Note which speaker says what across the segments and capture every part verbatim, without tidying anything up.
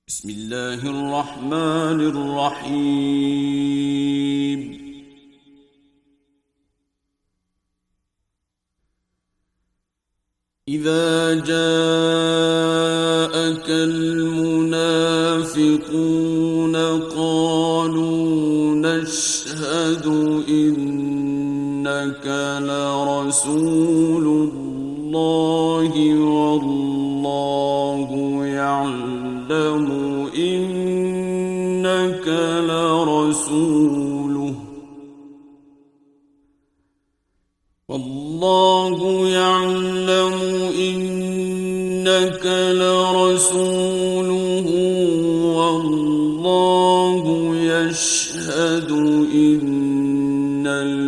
Speaker 1: بسم الله الرحمن الرحيم. إذا جاءك المنافقون قالوا نشهد إنك لرسول الله والله يعلم إنك لرسوله والله يعلم إنك لرسوله والله يشهد إن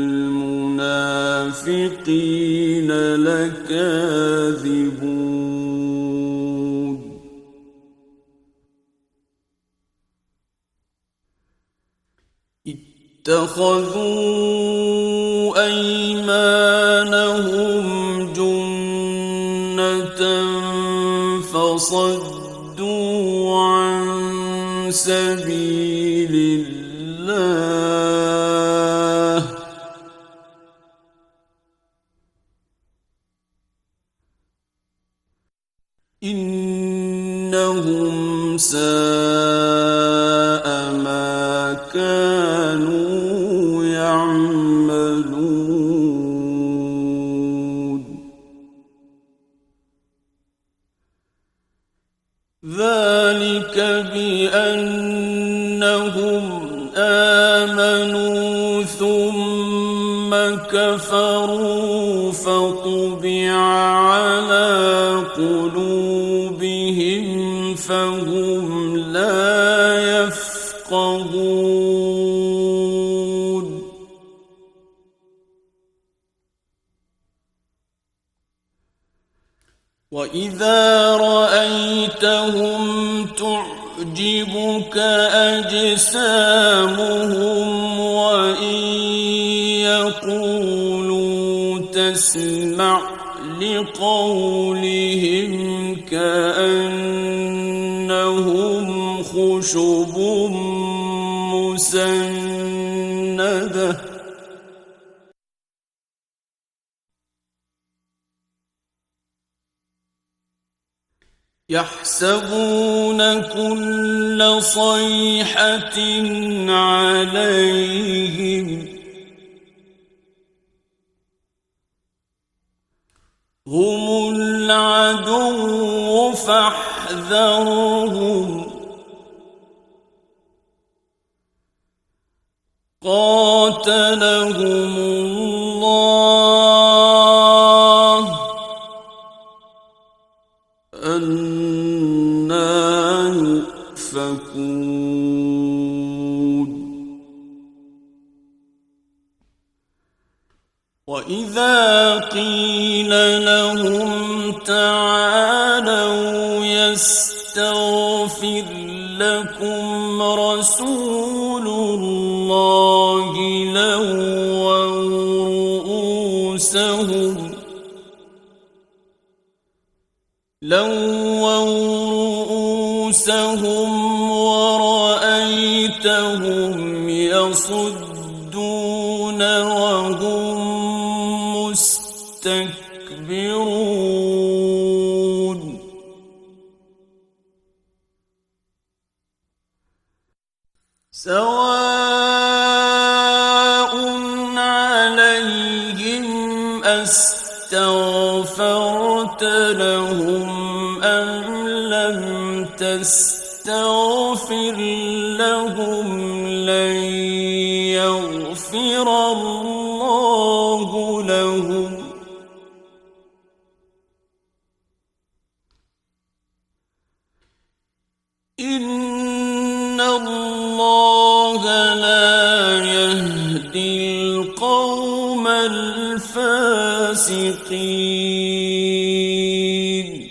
Speaker 1: المنافقين لكاذبون. اتخذوا أيمانهم جنة فصدوا عن سبيل الله إنهم ساء ما كانوا يعملون. ذلك بأنهم آمنوا ثم كفروا فطبع على قلوبهم فهم لا يفقهون. وإذا رأيتهم تعجبك أجسامهم وإن يقولوا تسمع لقولهم كأنهم خشب مسندة يحسبون كل صيحة عليهم هم العدو فاحذرهم قاتلهم الله أنى يؤفكون. وإذا قيل لهم تعالوا يستغفر لكم رسول الله لووا رؤوسهم لووا رؤوسهم ورأيتهم يصدون وهم مستكبرون. سواء عليهم أستغفرت لهم أم لم تستغفر لهم لن يغفر الله لهم إن الله لا يهدي القوم الفاسقين.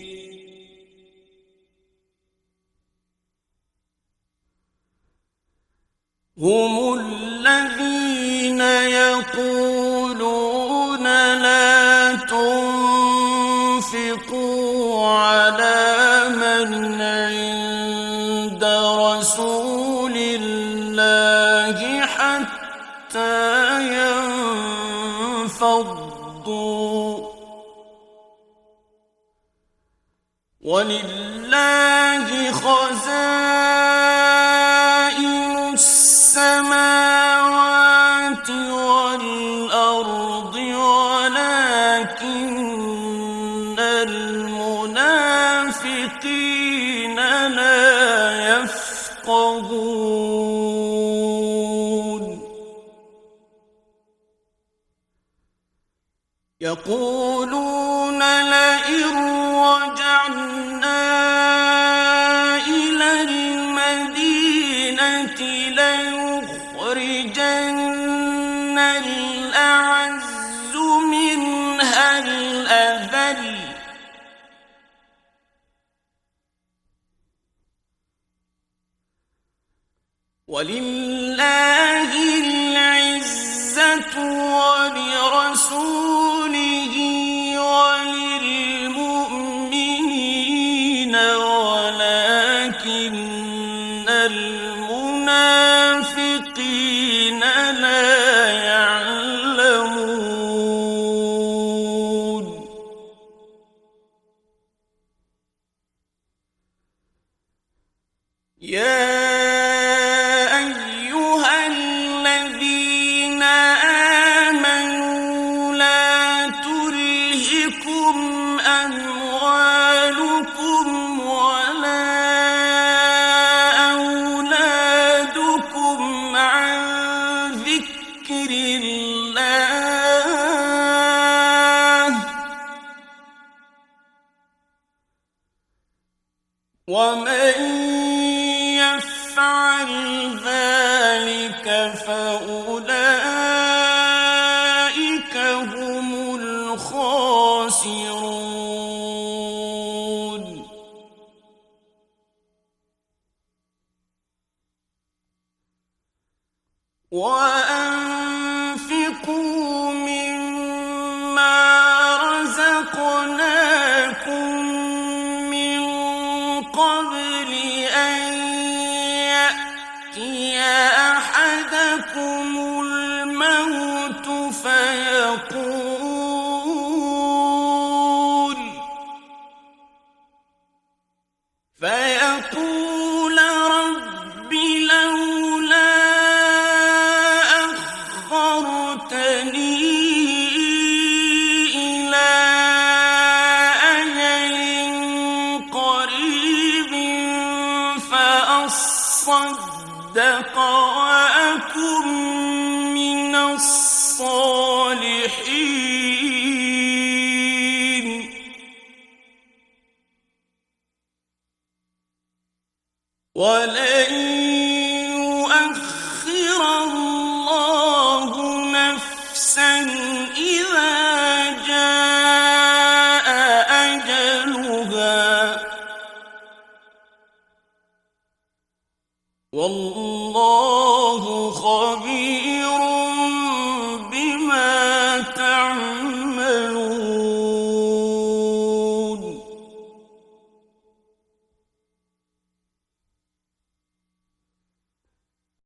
Speaker 1: هم الذين يقولون لا تنفقوا على من عند عند رسول الله حتى ينفضوا ولله خزائن السماوات والأرض ولكن المنافقين لا يفقهون يقولون لئن رجعنا إلى المدينة ليخرجن الأعز منها الأذل ولله العزة ولرسوله وللمؤمنين ولكن المنافقين لا يعلمون يا ومن يفعل ذلك فأولئك هم الخاسرون وأنفقوا مما رزقناكم قبل أن يأتي أحدكم الموت فيقول فيقول رب لولا أخرتني إلى أجل قريب فأصدق وأكن من الصالحين ولن